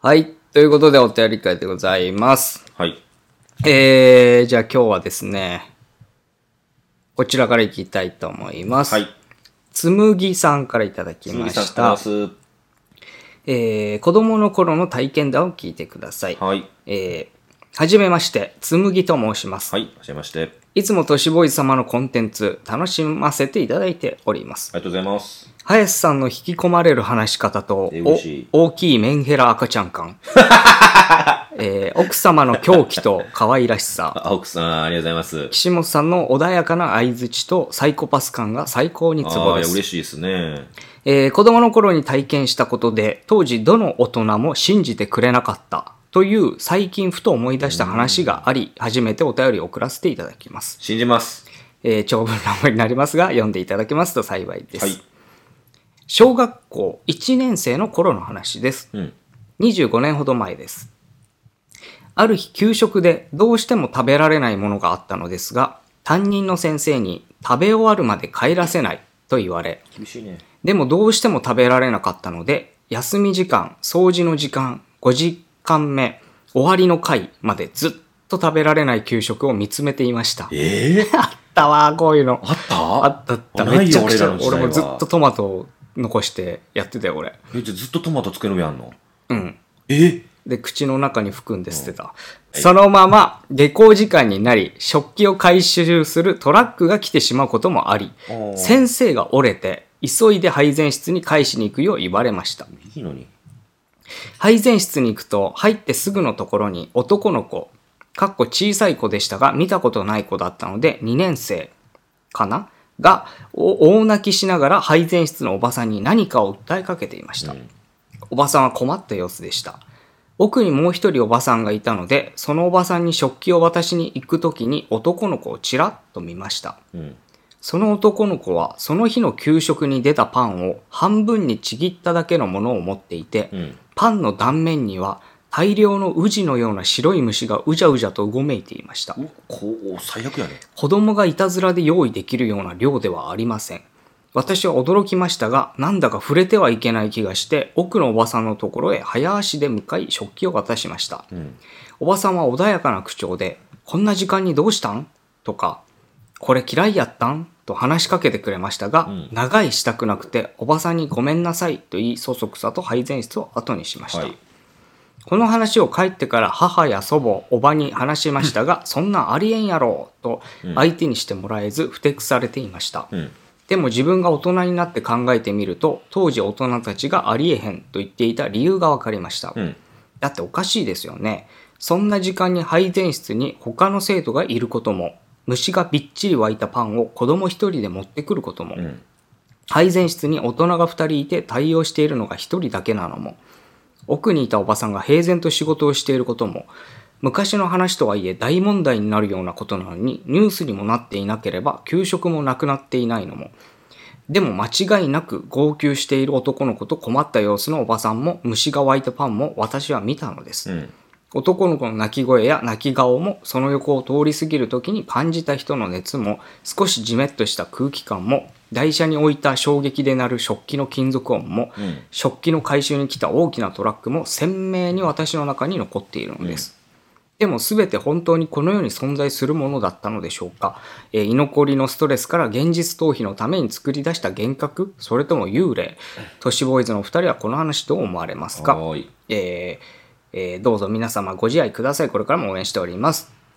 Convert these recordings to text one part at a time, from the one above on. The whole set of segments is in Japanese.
はい。ということで、お便り会でございます。 はい。 じゃあ今日はですね、こちらからいきたいと思います。 はい。 つむぎさんからいただきつむぎさん、 ましありがとうごた。 ざいます。 子供の頃の体験談を聞いてください。 はい。 はじめまして、つむぎと申します。 はい。はじめまして。あいつも都市ボーイズ様のコンテンツ、楽しませていただいております。 りがとうございます。 林さんの引き込まれる話し方と、 嬉しい大きいメンヘラ赤ちゃん感。奥様の狂気と可愛らしさ。 青木さん、ありがとうございます。 岸本さんの穏やかな相槌とサイコパス感が最高にツボです。 嬉しいですね。 子供の頃に体験したことで、当時どの大人も信じてくれなかったという最近ふと思い出した話があり、初めてお便りを送らせていただきます。 信じます。 長文乱文になりますが、読んでいただけますと幸いです。 はい。 小学校1年生の頃の話です。 うん。 25年ほど前です。ある日給食でどうしても食べられないものがあったのですが、担任の先生に食べ終わるまで帰らせないと言われ、 厳しいね。 でもどうしても食べられなかったので、休み時間、掃除の時間、5時間目、終わりの回までずっと食べられない給食を見つめていました。あったわ、こういうの。 あったあったあった。 ないよめちゃくちゃ。 俺らの時代は俺もずっとトマトを残してやってたよ、俺。 じゃあずっとトマトつけるのやんの？ うん。 えで、口の中に含んで捨てた。そのまま下校時間になり、食器を回収するトラックが来てしまうこともあり、先生が折れて、急いで配膳室に返しに行くよう言われました。 いいのに。 配膳室に行くと、入ってすぐのところに男の子、かっこ小さい子でしたが、見たことない子だったので、2年生かなが、大泣きしながら配膳室のおばさんに何かを訴えかけていました。おばさんは困った様子でした。奥にもう一人おばさんがいたので、そのおばさんに食器を渡しに行くときに男の子をちらっと見ました。その男の子はその日の給食に出たパンを半分にちぎっただけのものを持っていて、パンの断面には大量のウジのような白い虫がうじゃうじゃとうごめいていました。 最悪やね。 子供がいたずらで用意できるような量ではありません。私は驚きましたが、なんだか触れてはいけない気がして、奥のおばさんのところへ早足で向かい食器を渡しました。おばさんは穏やかな口調で、こんな時間にどうしたんとか、これ嫌いやったんと話しかけてくれましたが、長居したくなくて、おばさんにごめんなさいと言い、そそくさと配膳室を後にしました。この話を帰ってから母や祖母、おばに話しましたが、そんなありえんやろうと相手にしてもらえず、ふてくされていました。でも自分が大人になって考えてみると、当時大人たちがありえへんと言っていた理由が分かりました。だっておかしいですよね。そんな時間に配膳室に他の生徒がいることも、虫がびっちり湧いたパンを子供一人で持ってくることも、配膳室に大人が二人いて対応しているのが一人だけなのも、奥にいたおばさんが平然と仕事をしていることも、昔の話とはいえ大問題になるようなことなのにニュースにもなっていなければ給食もなくなっていないのも、でも間違いなく号泣している男の子と困った様子のおばさんも虫が湧いたパンも私は見たのです。男の子の泣き声や泣き顔もその横を通り過ぎる時に感じた人の熱も少しジメッとした空気感も台車に置いた衝撃で鳴る食器の金属音も、食器の回収に来た大きなトラックも鮮明に私の中に残っているのです。でも全て本当にこの世に存在するものだったのでしょうか。居残りのストレスから現実逃避のために作り出した幻覚、それとも幽霊。都市ボーイズのお二人はこの話どう思われますか。どうぞ皆様ご自愛ください。これからも応援しております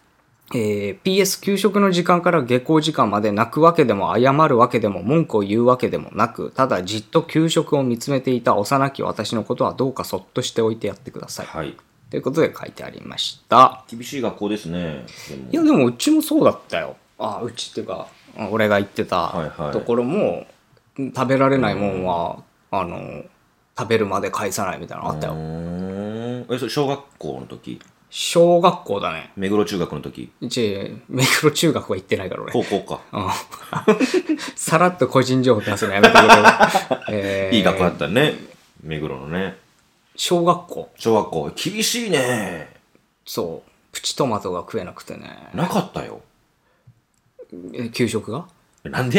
。PS 給食の時間から下校時間まで泣くわけでも謝るわけでも文句を言うわけでもなく、ただじっと給食を見つめていた幼き私のことはどうかそっとしておいてやってください。ということで書いてありました。 厳しい学校ですね。 いやでもうちもそうだったよ。うちっていうか俺が行ってたところも、食べられないもんは食べるまで返さないみたいなのあったよ。 それ小学校の時？ 小学校だね。 目黒中学の時？ 目黒中学は行ってないから俺。 高校か。 さらっと個人情報出すのやめてくれ。 いい学校だったね。目黒のね。 小学校。 厳しいね。 そう。プチトマトが食えなくてね。 なかったよ。 給食が？ なんでやね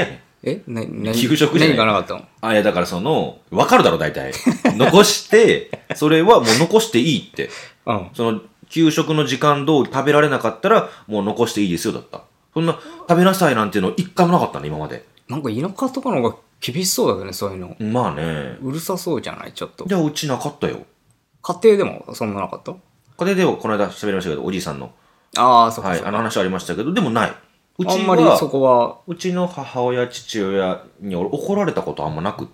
給食じゃない何がなかったの？ あ、いや、だからわかるだろ、大体。残して、それはもう残していいって。 うん。 給食の時間通り食べられなかったら、もう残していいですよ、だった。そんな、食べなさいなんていうの一回もなかったね、今まで。 なんか田舎とかの方が厳しそうだよね、そういうの。 まあね。 うるさそうじゃない、ちょっと。 じゃあ、うちなかったよ。 家庭でもそんななかった？ 家庭ではこの間喋りましたけど、おじいさんの。 ああ、そっかはい、 そっか。 話ありましたけど、でもない。うちあんまりそこは、 うちの母親、父親に怒られたことあんまなくって、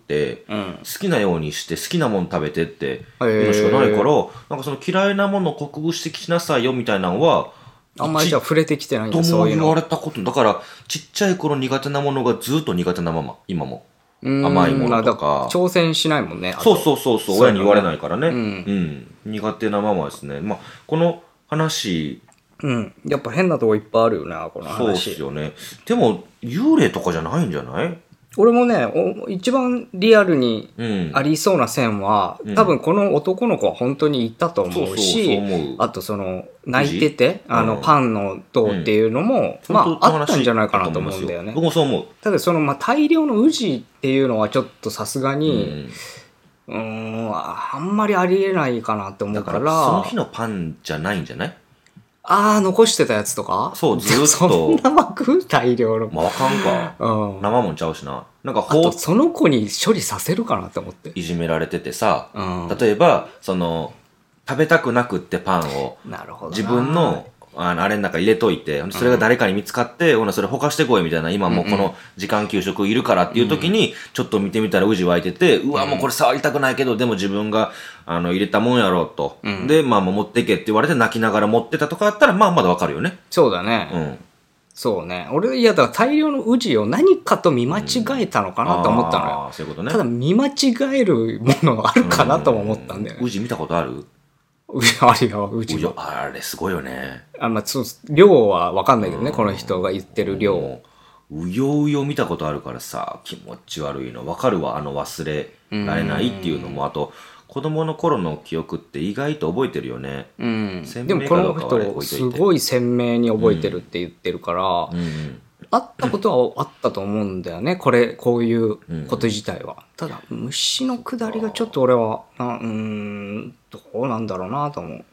うん。 好きなようにして好きなもの食べてっていうのしかないから、なんか嫌いなものを克服してきなさいよみたいなのは、 あんまりじゃあ触れてきてないんだ、 とも言わそういうの。 れたことだから、ちっちゃい頃苦手なものがずっと苦手なまま、今も。 甘甘いものとか。 挑戦しないもんね。 そうそうそうそう、親に言われないからね。 うんうん。苦手なままですね。まあ、この話、 うん。やっぱ変なとこいっぱいあるよな、このそうっす話。 よね。でも、幽霊とかじゃないんじゃない？ 俺もね、一番リアルにうん。 ありそうな線は、 うん多分この男の子は本当にいたと思うそうそうし、 そう思うあと泣いてて、 うんパンの銅っていうのも、ま本当の話ああったんじゃないかなと思うんだよね僕。もそう思う。 ただ大量のウジっていうのはちょっとさすがうに、 ん。 あんまりありえないかなって思うか、 だからら、その日のパンじゃないんじゃない？ 残してたやつとかそうずっとそんな巻く大量の。 まあ、わかんか。 うん。 生もんちゃうしな。なんかあと、その子に処理させるかなって思って。 いじめられててさ、 うん。 例えば、食べたくなくってパンを、 なるほどな。 自分の、あれの中入れといて、それが誰かに見つかって、ほなそれほかしてこいみたいな、今もうこの時間給食いるからっていう時に、ちょっと見てみたらウジ湧いてて、うわ、もうこれ触りたくないけど、でも自分が、入れたもんやろ、と。で、まあ、もう持ってけって言われて泣きながら持ってたとかあったら、まあ、まだわかるよね。 そうだね。 うん。 そうね。俺、いや、だから大量のウジを何かと見間違えたのかなと思ったのよ。 ああ、そういうことね。 ただ、見間違えるものがあるかなとも思ったんだよね。 ウジ見たことある？ あるよ、ウジウジは。 あれすごいよね。 そう量は分かんないけどね、この人が言ってる量。 もうようよ見たことあるからさ、気持ち悪いの。わかるわ、忘れられないっていうのも、あと、子供の頃の記憶って意外と覚えてるよね。 うん。 鮮でもこの明かどうかは置いとい人、 てすごい鮮明に覚えてるって言ってるから、 うん。 あったことはあったと思うんだよね、こういうこと自体は。ただ、虫の下りがちょっと俺は、どうなんだろうなと思う。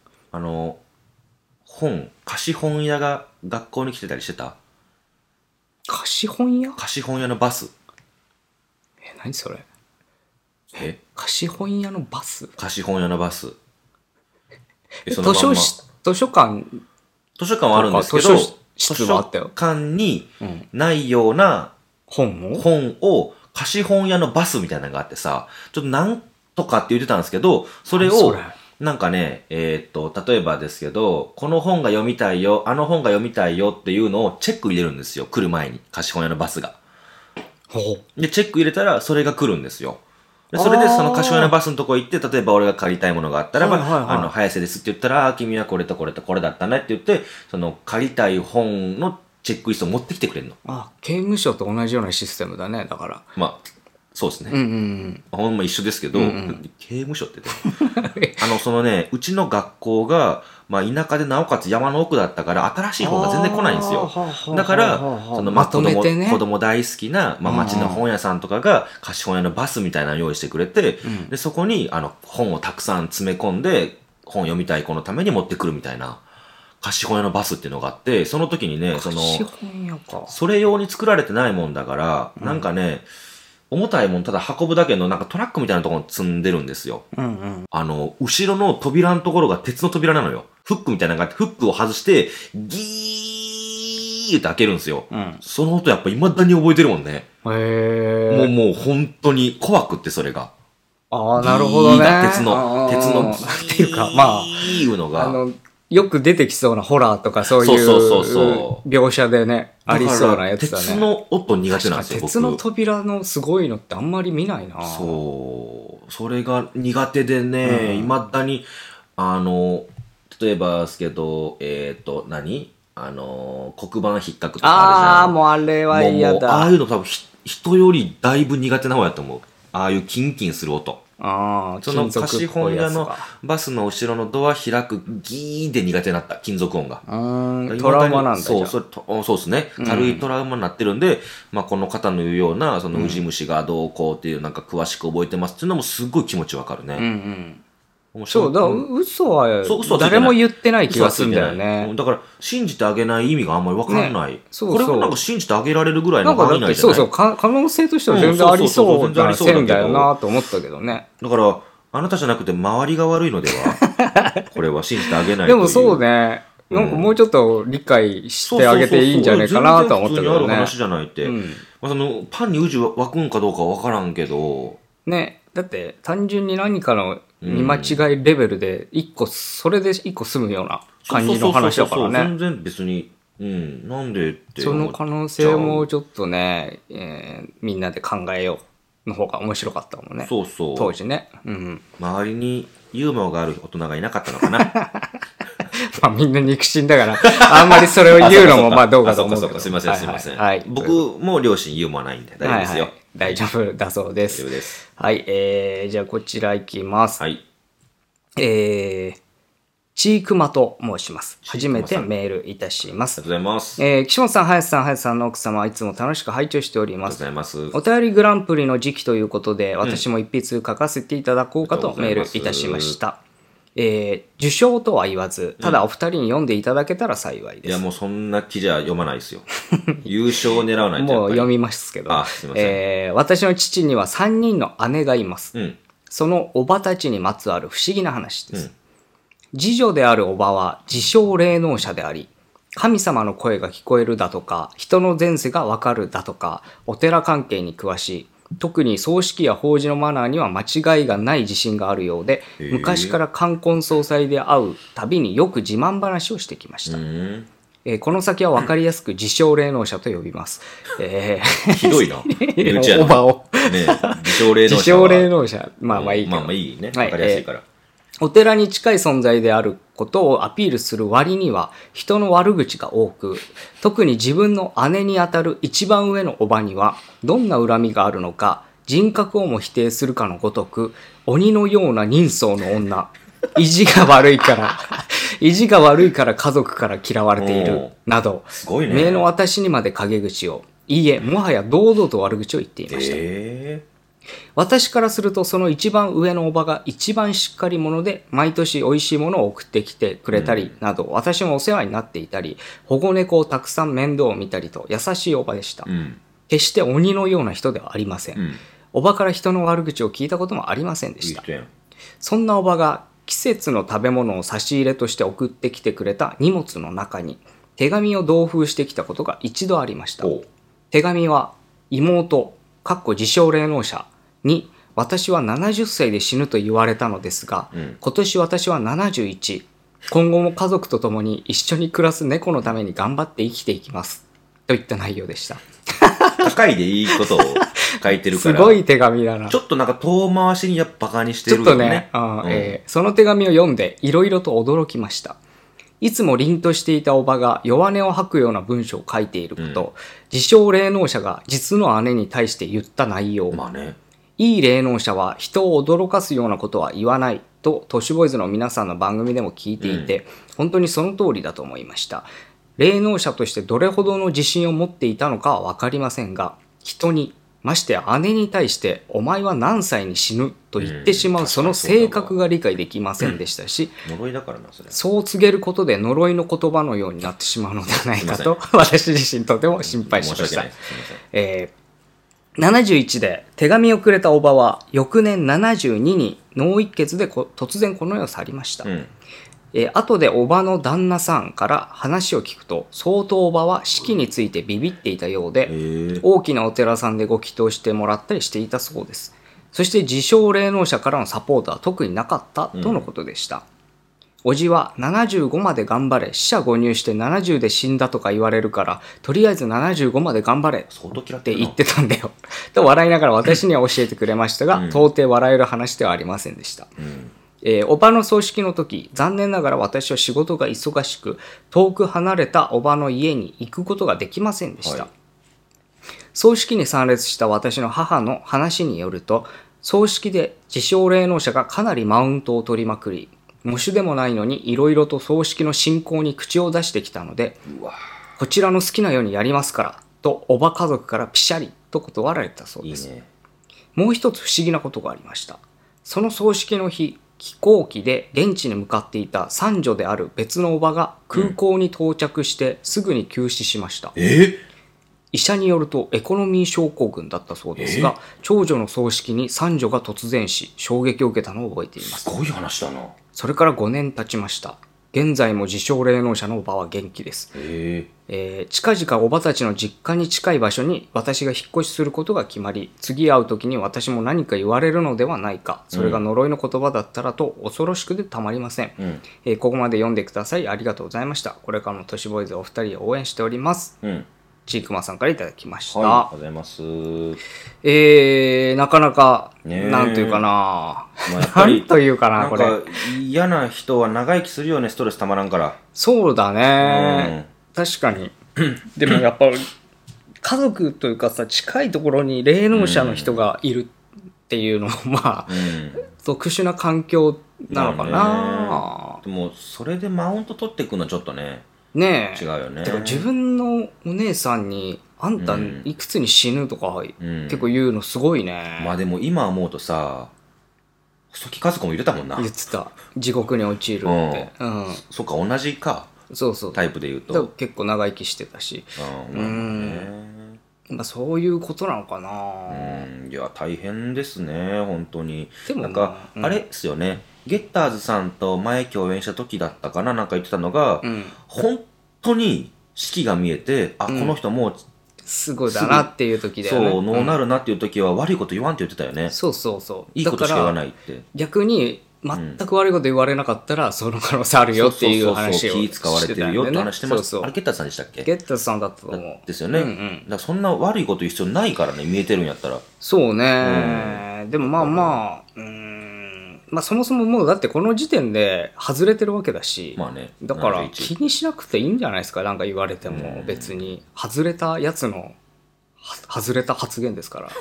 貸本屋が学校に来てたりしてた？ 貸本屋？ 貸本屋のバス。 何それ？ え？ 貸本屋のバス？ 貸本屋のバス。 図書館図書館はあるんですけど、 図書室はあったよ。 図書館にないような本を貸本屋のバスみたいなのがあってさ、ちょっとなんとかって言ってたんですけど、それを、なんかね、例えばですけど、この本が読みたいよ、あの本が読みたいよっていうのをチェック入れるんですよ。来る前に。貸本屋のバスが。で、チェック入れたら、それが来るんですよ。でそれでその貸本屋のバスのとこ行って、例えば俺が借りたいものがあったらば、早瀬ですって言ったら、君はこれとこれとこれだったねって言って、借りたい本のチェックリストを持ってきてくれるの。 刑務所と同じようなシステムだね、だから。 まあ、そうですね。 うんうん。 ほんま一緒ですけど、刑務所ってね、うちの学校が、まあ田舎でなおかつ山の奥だったから、新しい本が全然来ないんですよ。だから、 まとめてね、 子供大好きな、まあ町の本屋さんとかが貸本屋のバスみたいなのを用意してくれて、で、そこに、本をたくさん詰め込んで、本読みたい子のために持ってくるみたいな、貸本屋のバスっていうのがあって、その時にね、 貸本屋か。 それ用に作られてないもんだから、なんかね、重たいもんただ運ぶだけのなんかトラックみたいなところに積んでるんですよ。後ろの扉のところが鉄の扉なのよ。フックみたいなのがあって、フックを外して、ギーって開けるんですよ。その音やっぱ未だに覚えてるもんね。もう本当に怖くってそれが。 なるほどね。 鉄の、 っていうか、まあ、 いうのが。 よく出てきそうなホラーとかそういう描写でね、ありそうなやつだね。 鉄の音苦手なんですよ、 鉄の扉のすごいのってあんまり見ないな。 そう。それが苦手でね、未だに、例えばですけど、黒板引っかくとかあるじゃん。 もうあれは嫌だ。 ああいうの多分人よりだいぶ苦手な方やと思う。ああいうキンキンする音。 その貸本屋のバスの後ろのドア開くギーンで苦手になった、金属音が。 トラウマなんだ。 そうですね。軽いトラウマになってるんで、この方の言うような、そのウジ虫がどうこうっていう、なんか詳しく覚えてますっていうのもすっごい気持ちわかるね。 そう、だから嘘は誰も言ってない気がするんだよね。 だから、信じてあげない意味があんまりわかんない。これもなんか信じてあげられるぐらいの範囲内じゃない？ そう、可能性としては全然ありそうな線だよなと思ったけどね。 だから、あなたじゃなくて周りが悪いのではこれは信じてあげないという。 でもそうね。なんかもうちょっと理解してあげていいんじゃないかなとは思ったけどね。 普通にある話じゃないって。そのパンにウジ湧くんかどうかわからんけど。 ね。だって単純に何かの見間違いレベルでそれで一個済むような感じの話だからね。 全然別に、なんでってその可能性もちょっとね、みんなで考えようの方が面白かったもんね。当時ね。 周りにユーモアがある大人がいなかったのかな。 みんな肉親だから、あんまりそれを言うのもどうかと思うけど。 すいません。僕も両親ユーモアないんで大丈夫ですよ。 大丈夫だそうです。 大丈夫です。 はい、じゃあこちらいきます。 はい。 チークマと申します。初めてメールいたします。 ありがとうございます。 岸本さん、林さんの奥様、いつも楽しく拝聴しております。 ありがとうございます。 お便りグランプリの時期ということで、私も一筆書かせていただこうかとメールいたしました。受賞とは言わず、ただお二人に読んでいただけたら幸いです。 いや、もうそんな気じゃ読まないですよ。優勝を狙わないと。 もう読みますけど。 すいません。 私の父には3人の姉がいます。そのおばたちにまつわる不思議な話です。次女であるおばは自称霊能者であり、神様の声が聞こえるだとか、人の前世がわかるだとか、お寺関係に詳しい。特に葬式や法事のマナーには間違いがない自信があるようで、昔から冠婚葬祭で会うたびによく自慢話をしてきました。この先は分かりやすく自称霊能者と呼びます。 ひどいな。 おばを。 自称霊能者。 自称霊能者。まあいいけど。 いいね。分かりやすいから。 お寺に近い存在であることをアピールする割には人の悪口が多く、特に自分の姉にあたる一番上のおばにはどんな恨みがあるのか、人格をも否定するかのごとく、鬼のような人相の女、意地が悪いから家族から嫌われているなど、目の私にまで陰口を、いいえ、もはや堂々と悪口を言っていました。私からするとその一番上のおばが一番しっかり者で毎年美味しいものを送ってきてくれたりなど、私もお世話になっていたり、保護猫をたくさん面倒を見たりと優しいおばでした。決して鬼のような人ではありません。おばから人の悪口を聞いたこともありませんでした。そんなおばが季節の食べ物を差し入れとして送ってきてくれた荷物の中に手紙を同封してきたことが一度ありました。手紙は妹自称霊能者に、私は70歳で死ぬと言われたのですが、今年私は71、今後も家族と共に一緒に暮らす猫のために頑張って生きていきますといった内容でした。 高いでいいことを書いてるからすごい手紙だな。 ちょっとなんか遠回しにやっぱバカにしてるよね。 ちょっとね、その手紙を読んでいろいろと驚きました。いつも凛としていたおばが弱音を吐くような文章を書いていること、自称霊能者が実の姉に対して言った内容、いい霊能者は人を驚かすようなことは言わないと都市ボーイズの皆さんの番組でも聞いていて、本当にその通りだと思いました。霊能者としてどれほどの自信を持っていたのかは分かりませんが、人にましてや姉に対してお前は何歳に死ぬと言ってしまうその性格が理解できませんでしたし、 呪いだからなそれ。 そう告げることで呪いの言葉のようになってしまうのではないかと私自身とても心配しました。71で手紙をくれたおばは翌年72に脳一血で突然この世を去りました。後でおばの旦那さんから話を聞くと、相当おばは死期についてビビっていたようで、大きなお寺さんでご祈祷してもらったりしていたそうです。そして自称霊能者からのサポートは特になかったとのことでした。おじは75まで頑張れ、死者誤入して70で死んだとか言われるから、とりあえず75まで頑張れって言ってたんだよ。と笑いながら私には教えてくれましたが、到底笑える話ではありませんでした。おばの葬式の時、残念ながら私は仕事が忙しく、遠く離れたおばの家に行くことができませんでした。葬式に参列した私の母の話によると、 葬式で自称霊能者がかなりマウントを取りまくり、喪主でもないのにいろいろと葬式の進行に口を出してきたので、こちらの好きなようにやりますからとおば家族からピシャリと断られたそうです。 いいね。 もう一つ不思議なことがありました。その葬式の日、飛行機で現地に向かっていた三女である別のおばが空港に到着してすぐに急死しました。医者によるとエコノミー症候群だったそうですが、長女の葬式に三女が突然死、衝撃を受けたのを覚えています。 すごい話だな。 それから5年経ちました。現在も自称霊能者のおばは元気です。近々おばたちの実家に近い場所に私が引っ越しすることが決まり、次会う時に私も何か言われるのではないか、それが呪いの言葉だったらと恐ろしくてたまりません。ここまで読んでください。ありがとうございました。これからも都市ボーイズお二人を応援しております。チークマさんからいただきました。 はい、ありがとうございます。 なかなか、なんというかな、なんというかな、これ。 なんか嫌な人は長生きするよね、ストレスたまらんから。 そうだね。確かに。でもやっぱ、家族というかさ、近いところに霊能者の人がいるっていうのも、まあ、特殊な環境なのかな。 でも、それでマウント取っていくのはちょっとね。 ねえ。 違うよね。 てか自分のお姉さんに、あんたいくつに死ぬとか、結構言うのすごいね。 まあでも今思うとさ、細木和子も言ってたもんな。 言ってた。地獄に落ちるって。 そっか、同じか。 そうそう。 タイプで言うと。 結構長生きしてたし。まあそういうことなのかな。 いや、大変ですね、本当に。 でもなんか、あれですよね。ゲッターズさんと前共演した時だったかな、なんか言ってたのが、本当に四季が見えて、あ、この人もうすごいだなっていう時だよね。 そう、ノーなるなっていう時は悪いこと言わんって言ってたよね。 そうそうそう。 いいことしか言わないって。 逆に、全く悪いこと言われなかったら、その可能性あるよっていう話を気使われてるよって話してます。あれ、ゲッターズさんでしたっけ？ ゲッターズさんだったと思う。 ですよね。だからそんな悪いこと言う必要ないからね、見えてるんやったら。 そうね。でもまあまあ、まあそもそももうだってこの時点で外れてるわけだし、 まあね、 だから気にしなくていいんじゃないですか、なんか言われても別に。外れたやつの、外れた発言ですから。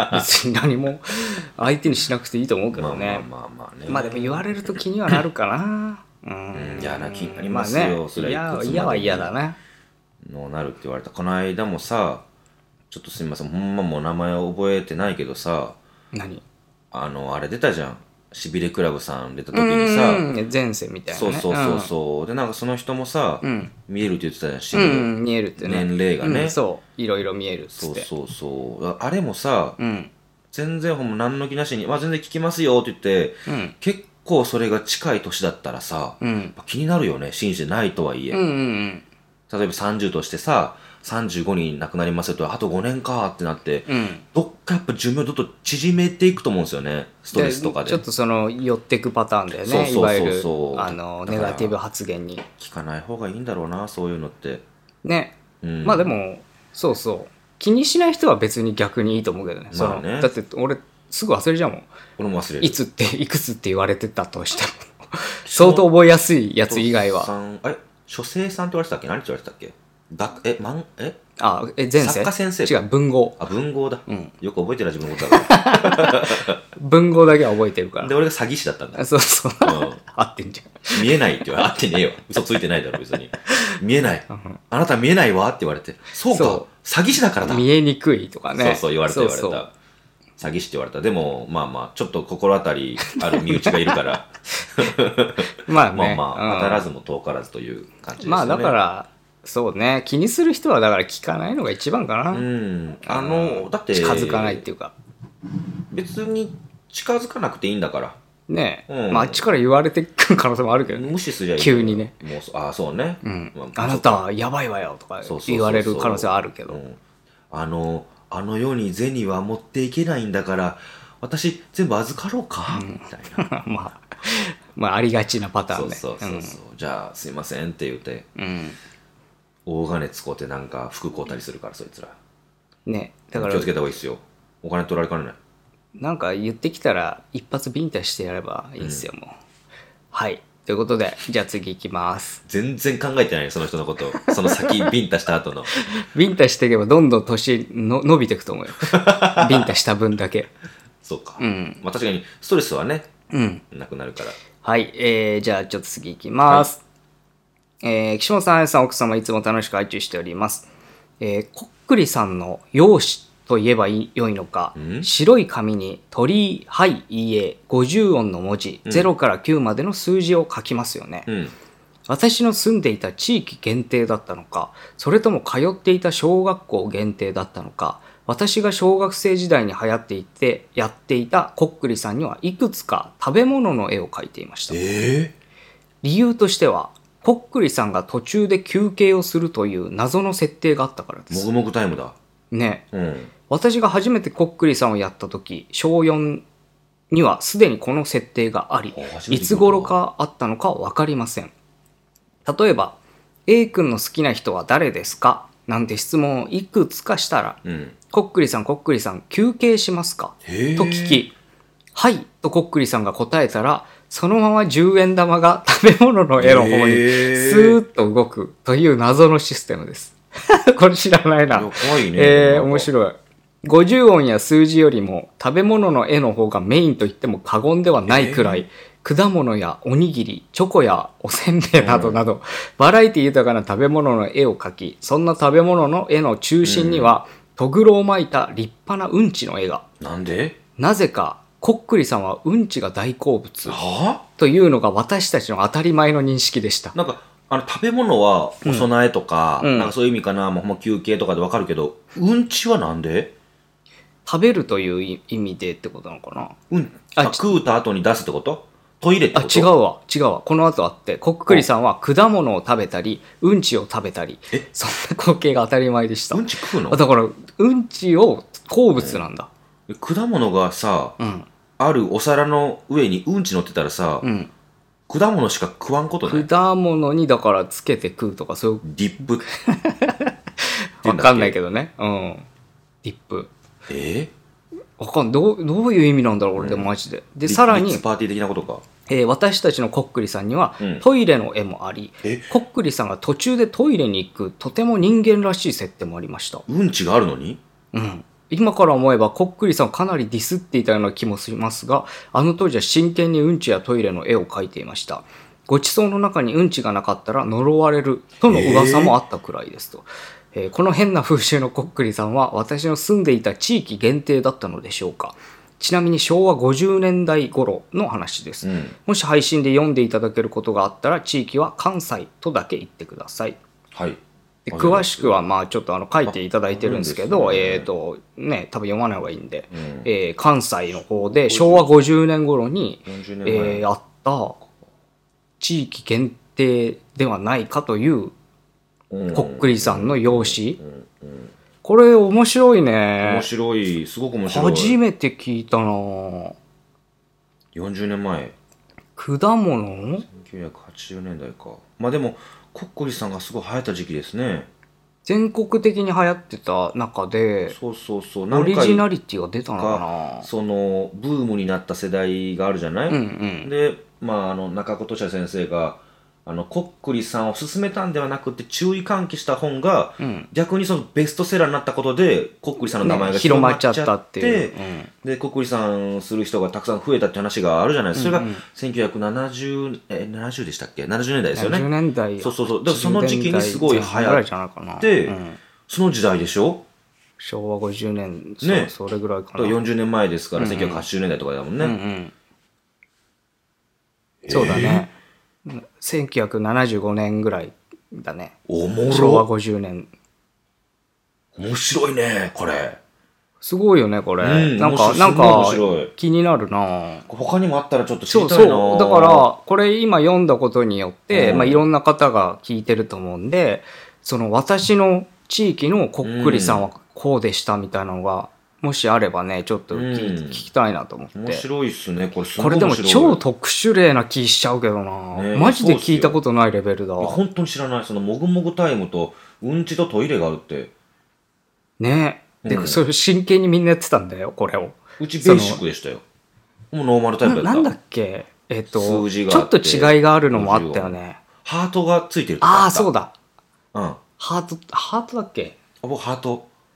別に何も相手にしなくていいと思うけどね。まあでも言われると気にはなるかな。 嫌な気になりますよ、 まあね、それは嫌は嫌だね。 のなるって言われた。この間もさ、ちょっとすみません、ほんまもう名前覚えてないけどさ、 何？ あれ出たじゃん。しびれクラブさん出た時にさ、 前世みたいな、ね、 そうでなんかその人もさ、見えるって言ってたじゃん、しびれ、 見えるってね、 年齢がね、 そういろいろ見えるっつって、 そうあれもさ、全然ほんま何の気なしに、まあ、全然聞きますよって言って、結構それが近い年だったらさ、気になるよね、信じてないとはいえ、例えば30としてさ35に亡くなりますよと、あと5年かってなって、どっかやっぱ寿命をどんどん縮めていくと思うんですよね、ストレスとかで。 ちょっとその寄っていくパターンだよね、いわゆるネガティブ発言に。 聞かない方がいいんだろうな、そういうのって。 ね、まあでも、そう気にしない人は別に逆にいいと思うけどね。 まあね、 だって俺すぐ忘れちゃうもん。 俺も忘れる。 いくつって言われてたとしても相当覚えやすいやつ以外は。 書生さんって言われてたっけ？何って言われてたっけ？ 前世？ 作家先生。 違う、文豪。 文豪だ。よく覚えてる自分のことだから。 文豪だけは覚えてるから。 で、俺が詐欺師だったんだ。 そう。合ってんじゃん。見えないって言われて、合ってねえよ。嘘ついてないだろ、別に。見えない。あなた見えないわって言われて。そうか。詐欺師だからだ。 見えにくいとかね。 そう、言われた。詐欺師って言われた。でも、まあ、ちょっと心当たりある身内がいるから。 まあね。 当たらずも遠からずという感じですね。 まあだから、そうね、気にする人はだから聞かないのが一番かな。 だって近づかないっていうか、 別に近づかなくていいんだからねえ、まああっちから言われてくる可能性もあるけどね、 無視すりゃいい急にね、 もうそうね、 あなたやばいわよとか言われる可能性はあるけど、 あの世に銭は持っていけないんだから私全部預かろうか、みたいなまあありがちなパターンね。 そうじゃあすいませんって言って、大金使ってなんか服買うたりするから、そいつらね。だから気をつけた方がいいっすよ、お金取られかねない。 なんか言ってきたら一発ビンタしてやればいいっすよ、もう。はいということで、じゃあ次行きます。 全然考えてない、その人のこと。その先ビンタした後のビンタしていけばどんどん年の伸びていくと思うよ。ビンタした分だけ。 そうか。 うんまあ確かに、ストレスはね、 うんなくなるから。 はい、じゃあちょっと次いきます。岸本さん、あやさん、奥様、いつも楽しく拝聴しております。こっくりさんの容姿と言えば良いのか、白い紙に鳥居、はい、いいえ、50音の文字、0から9までの数字を書きますよね。 うん。 私の住んでいた地域限定だったのか、それとも通っていた小学校限定だったのか、私が小学生時代に流行っていてやっていたこっくりさんにはいくつか食べ物の絵を描いていました。理由としては、こっくりさんが途中で休憩をするという謎の設定があったからです。 もぐもぐタイムだ。 ね、 うん。 私が初めてこっくりさんをやった時、小4にはすでにこの設定があり、いつ頃かあったのかは分かりません。例えば、A 君の好きな人は誰ですかなんて質問をいくつかしたら、こっくりさん、こっくりさん、休憩しますかと聞き、はいとこっくりさんが答えたら、そのまま10円玉が食べ物の絵の方にスーッと動くという謎のシステムです。これ知らないな。 怖いね。 面白い。50音や数字よりも食べ物の絵の方がメインと言っても過言ではないくらい、果物やおにぎり、チョコやおせんべいなどなど、バラエティ豊かな食べ物の絵を描き、そんな食べ物の絵の中心には、とぐろを巻いた立派なうんちの絵が。 なんで？ なぜか、こっくりさんはうんちが大好物。 はというのが私たちの当たり前の認識でした。 なんか、食べ物はお供えとか、 うんなんかそういう意味かな、もう休憩とかでわかるけど、うんちはなんで？ 食べるという意味でってことなのかな。 食うた後に出すってこと？トイレってこと？ 違うわ。この後あって、こっくりさんは果物を食べたり、うんちを食べたり、そんな光景が当たり前でした。 うんち食うの？ だから、うんちを好物なんだ。 果物がさ、あるお皿の上にうんち乗ってたらさ、果物しか食わんことない？ 果物にだからつけて食うとかそういう。 ディップ。 わかんないけどね。うん。ディップ。わかんない。どういう意味なんだろう、俺でもマジで。で、さらに、 リッツパーティー的なことか。 私たちのこっくりさんには、トイレの絵もあり、こっくりさんが途中でトイレに行く、とても人間らしい設定もありました。 うんちがあるのに？ 今から思えばこっくりさんをかなりディスっていたような気もしますが、あの当時は真剣にうんちやトイレの絵を描いていました。ごちそうの中にうんちがなかったら呪われるとの噂もあったくらいですと。この変な風習のこっくりさんは私の住んでいた地域限定だったのでしょうか。ちなみに昭和50年代頃の話です。もし配信で読んでいただけることがあったら、地域は関西とだけ言ってください。 はい。 詳しくはまあちょっと書いていただいてるんですけど、多分読まない方がいいんで、関西の方で昭和50年頃に、あった地域限定ではないかというこっくりさんの容姿。これ面白いね。 面白い。すごく面白い。 初めて聞いたな。 40年前。 果物 ?1980 年代か。まあでも、こっくりさんがすごい流行った時期ですね。 全国的に流行ってた中で、 そう。 オリジナリティが出たのかな。 その、ブームになった世代があるじゃない？で、まあ、中古俊先生が、こっくりさんを勧めたんではなくて注意喚起した本が、逆にそのベストセラーになったことでこっくりさんの名前が広まっちゃって、 っていう、 でこっくりさんする人がたくさん増えたって話があるじゃないですか。それが1970、70でしたっけ？70年代ですよね。 70年代。 そう。だからその時期にすごい流行って、その時代でしょ？ 昭和50年、 ね、 それぐらいかな。 40年前ですから、1980年代とかだもんね。 そうだね。1975年ぐらいだね。 おもろ。 昭和50年。 面白いね、これ。 すごいよね、これ。なんか、気になるな。 他にもあったらちょっと知りたいな。 そう。だから、これ今読んだことによって、いろんな方が聞いてると思うんで、その私の地域のこっくりさんはこうでしたみたいなのが、もしあればね、ちょっと聞きたいなと思って。 面白いっすね、これすごい面白い。これでも超特殊例な気しちゃうけどな。マジで聞いたことないレベルだわ。 本当に知らない。そのもぐもぐタイムとうんちとトイレがあるって。 ねえ。で、それ真剣にみんなやってたんだよ、これを。 うちベーシックでしたよ。もうノーマルタイプだった。 なんだっけ？ 数字がちょっと違いがあるのもあったよね。 ハートがついてるとかあった。 そうだ。ハートだっけ？ 僕ハート。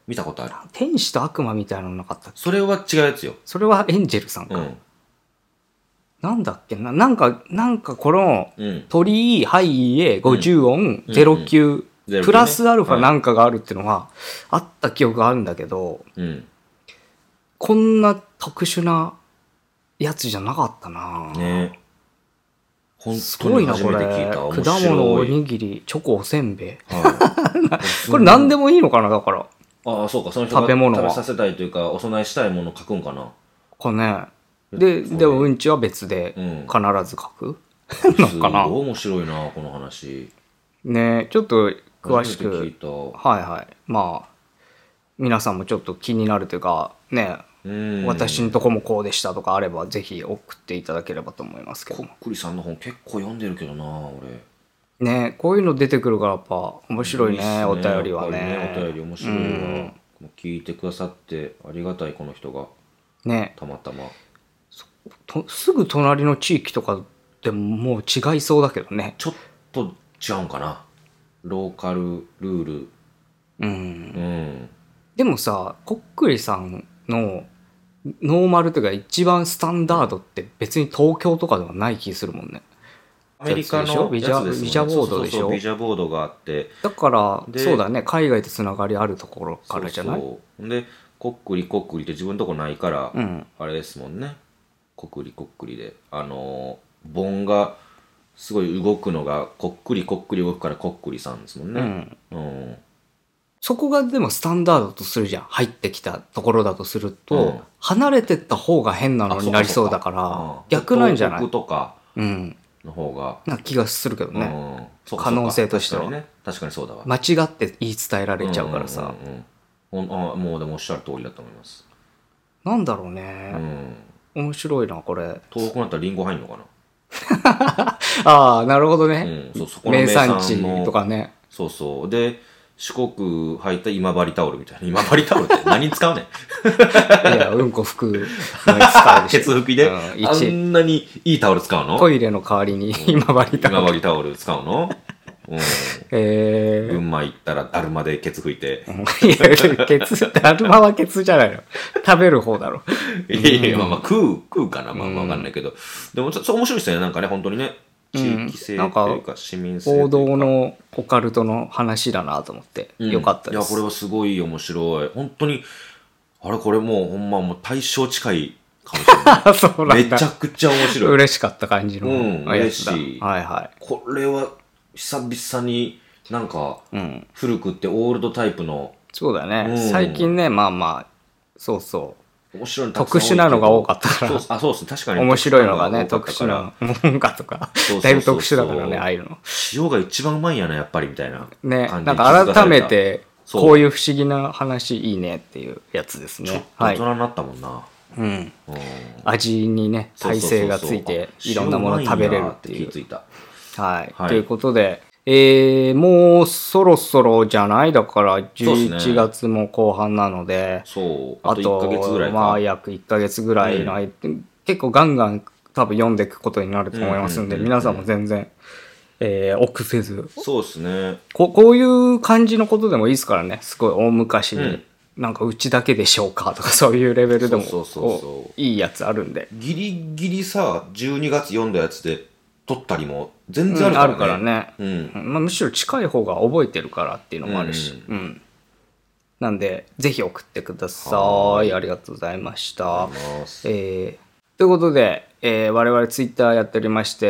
見たことある。 天使と悪魔みたいなのなかったっけ？ それは違うやつよ。 それはエンジェルさんか。 うん。 なんだっけな、なんかこの、 うん。 鳥居、ハイエ、50音、 うん 09、 ねプラスアルファなんかがあるっていうのがあった記憶があるんだけど、 うん。 こんな特殊なやつじゃなかったな。 ね。本すごいな、 当に初これ。 めて聞いた。面果白い。 物、おにぎり、チョコ、おせんべい。 はい、 これ何でもいいのかな、だから。 ああ、そうか。その人が食べ物は食べさせたいというか、お供えしたいものを書くんかな。 かね。で、でもうんちは別でうん必ず書くのかな。 すごい面白いな、この話。 ね、ちょっと詳し初めて聞いく。 た。 はいはい。まあ、皆さんもちょっと気になるというか、ね、 うん。 私のとこもこうでしたとかあれば、ぜひ送っていただければと思いますけどこっ。くりさんの本結構読んでるけどな、俺。 ね、こういうの出てくるからやっぱ面白いね、 いいっすねお便りはやっぱりね。 お便り面白いわ。聞いてくださってありがたい、この人が。 ね、 たまたま。 すぐ隣の地域とかでももう違いそうだけどね。 ちょっと違うんかな。ローカルルール。 うん。 うん。 でもさ、こっくりさんのノーマルというか一番スタンダードって別に東京とかではない気するもんね。 アメリカのビジやつですもんね。 ャビジャボードでしょ。 そうそうそうビジャボードがあって。 だからでそうだね、海外とつながりあるところからじゃない？ そうで、こっくりこっくりって自分のとこないから、 うんあれですもんね。こっくりこっくりで。盆がすごい動くのがこっくりこっくり動くからこっくりさんですもんね。うん。 そこがでもスタンダードとするじゃん。入ってきたところだとすると、 うん離れてった方が変なのになりそうだから、逆なんじゃない？ 東北とかうん。 の方が、 な気がするけどね。 うんそうか可能性としては確かにね。確かにそうだわ。 間違って言い伝えられちゃうからさ。 もうでもおっしゃる通りだと思います。 なんだろううね。 ん。 面白いな、これ。 東北になったらリンゴ入んのかな。 ああ、なるほどね。 そうそこの名名産産の地とかね。 そうそう。で、四国入った今治タオルみたいな。今治タオルって何に使うねん。 いや、うんこ拭くのに使うし。 ケツ拭きで、 うんあんなにいいタオル使うの？ トイレの代わりに今治タオル。 今治タオル使うの？うん。群馬行ったらだるまでケツ拭いて。 いや、ケツ、だるまはケツじゃないの。食べる方だろ。 いやいや、まあまあ食うかな。まあまあわかんないけど。でも、そう面白いですよね。なんかね、本当にね。地域性っていうか、市民性というか。 王道のオカルトの話だなと思って、よかったです。 いや、これはすごい面白い。本当に、あれ、これもうほんまもう対象近いかもしれない。 そうなんだ。 めちゃくちゃ面白い。 嬉しかった感じのやつだ。 嬉しい。 はいはい。 これは、久々になんか、古くってオールドタイプの、 そうだね。最近ね、まあまあ、そうそう。 面白いの特殊なのが多かったから。 そうですね。確かに。 面白いのがね、特殊な文化とか。だいぶ特殊だからね、ああいうの。 塩が一番うまいんやな、やっぱり、みたいな。 ね、なんか改めて、こういう不思議な話いいねっていうやつですね。 ちょっと大人になったもんな。 うん。味にね、耐性がついて、いろんなもの食べれるっていう。はい。ということで、もうそろそろじゃないだから11月も後半なので、 あと1ヶ月ぐらいか。 まあ約1ヶ月ぐらいの、結構ガンガン多分読んでいくことになると思いますので、皆さんも全然、臆せず。 そうですね。 こういう感じのことでもいいですからね。すごい大昔に、なんかうちだけでしょうかとかそういうレベルでもいいやつあるんで。 ギリギリさ、12月読んだやつで撮ったりも全然あるからね。 まあ、むしろ近い方が覚えてるからっていうのもあるし。なんで、ぜひ送ってください。ありがとうございました。ということで、我々ツイッターやっておりまして、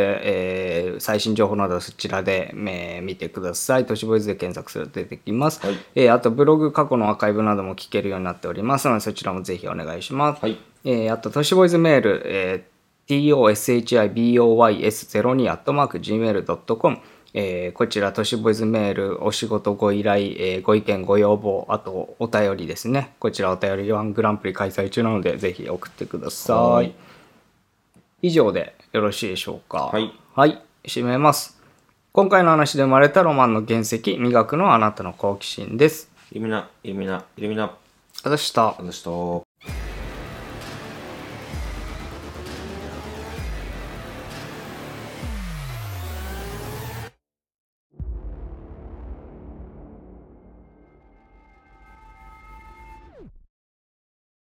最新情報などはそちらで、見てください。都市ボーイズで検索すると出てきます。あとブログ過去のアーカイブなども聞けるようになっておりますので、そちらもぜひお願いします。あと都市ボーイズメール、toshiboys02@gmail.com、こちら都市ボーイズメール、お仕事ご依頼、ご意見ご要望、あとお便りですね。こちらお便り1グランプリ開催中なのでぜひ送ってください。以上でよろしいでしょうか。はい、締めます。今回の話で生まれたロマンの原石、磨くのはあなたの好奇心です。 イルミナ。 あざした。